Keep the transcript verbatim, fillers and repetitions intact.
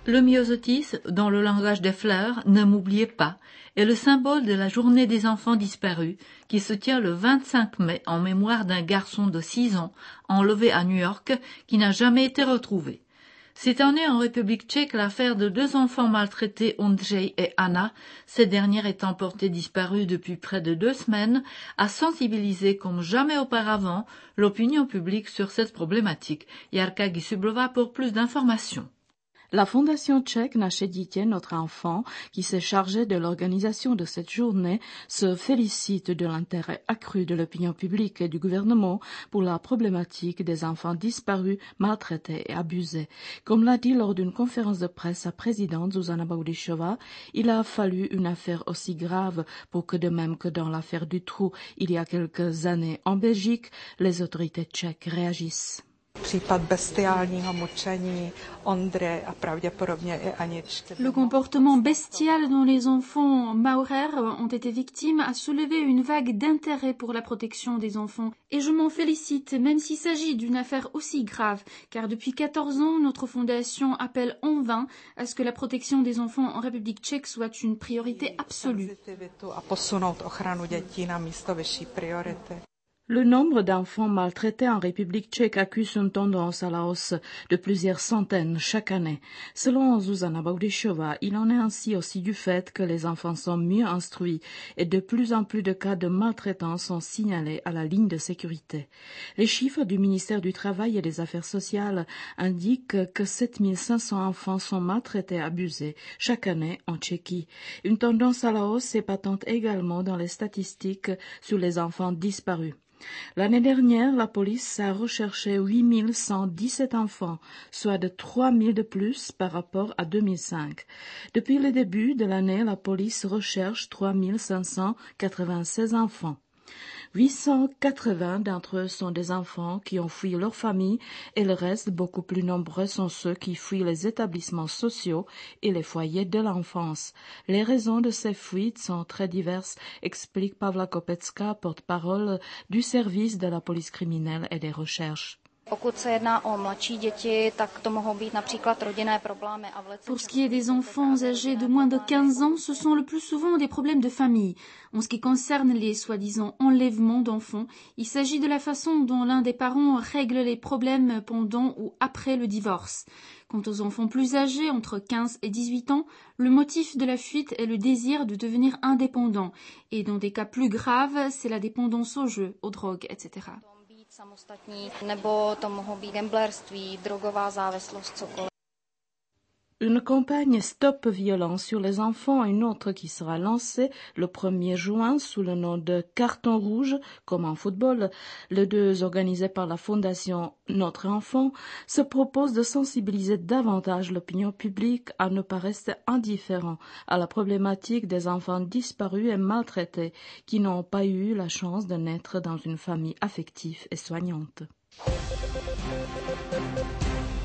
Le myosotis, dans le langage des fleurs, ne m'oubliez pas, est le symbole de la journée des enfants disparus qui se tient le vingt-cinq mai en mémoire d'un garçon de six ans enlevé à New York qui n'a jamais été retrouvé. Cette année en République tchèque, l'affaire de deux enfants maltraités, Ondřej et Anna, cette dernière étant portée disparue depuis près de deux semaines, a sensibilisé comme jamais auparavant l'opinion publique sur cette problématique. Jarka Gisublova pour plus d'informations. La Fondation tchèque Naše dítě, notre enfant, qui s'est chargée de l'organisation de cette journée, se félicite de l'intérêt accru de l'opinion publique et du gouvernement pour la problématique des enfants disparus, maltraités et abusés. Comme l'a dit lors d'une conférence de presse sa présidente Zuzana Baudišová, il a fallu une affaire aussi grave pour que, de même que dans l'affaire du trou il y a quelques années en Belgique, les autorités tchèques réagissent. Le comportement bestial dont les enfants Maurer ont été victimes a soulevé une vague d'intérêt pour la protection des enfants. Et je m'en félicite, même s'il s'agit d'une affaire aussi grave, car depuis quatorze ans, notre fondation appelle en vain à ce que la protection des enfants en République tchèque soit une priorité absolue. Le nombre d'enfants maltraités en République tchèque accuse une tendance à la hausse de plusieurs centaines chaque année. Selon Zuzana Baudišová, il en est ainsi aussi du fait que les enfants sont mieux instruits et de plus en plus de cas de maltraitance sont signalés à la ligne de sécurité. Les chiffres du ministère du Travail et des Affaires sociales indiquent que sept mille cinq cents enfants sont maltraités et abusés chaque année en Tchéquie. Une tendance à la hausse est patente également dans les statistiques sur les enfants disparus. L'année dernière, la police a recherché huit mille cent dix-sept enfants, soit de trois mille de plus par rapport à deux mille cinq. Depuis le début de l'année, la police recherche trois mille cinq cent quatre-vingt-seize enfants. huit cent quatre-vingts d'entre eux sont des enfants qui ont fui leur famille et le reste, beaucoup plus nombreux, sont ceux qui fuient les établissements sociaux et les foyers de l'enfance. Les raisons de ces fuites sont très diverses, explique Pavla Kopecká, porte-parole du service de la police criminelle et des recherches. Pour ce qui est des enfants âgés de moins de quinze ans, ce sont le plus souvent des problèmes de famille. En ce qui concerne les soi-disant enlèvements d'enfants, il s'agit de la façon dont l'un des parents règle les problèmes pendant ou après le divorce. Quant aux enfants plus âgés, entre quinze et dix-huit ans, le motif de la fuite est le désir de devenir indépendant. Et dans des cas plus graves, c'est la dépendance aux jeux, aux drogues, et cetera. Une campagne Stop Violence sur les enfants, une autre qui sera lancée le premier juin sous le nom de Carton Rouge, comme en football, les deux organisés par la Fondation Notre Enfant, se propose de sensibiliser davantage l'opinion publique à ne pas rester indifférent à la problématique des enfants disparus et maltraités qui n'ont pas eu la chance de naître dans une famille affective et soignante.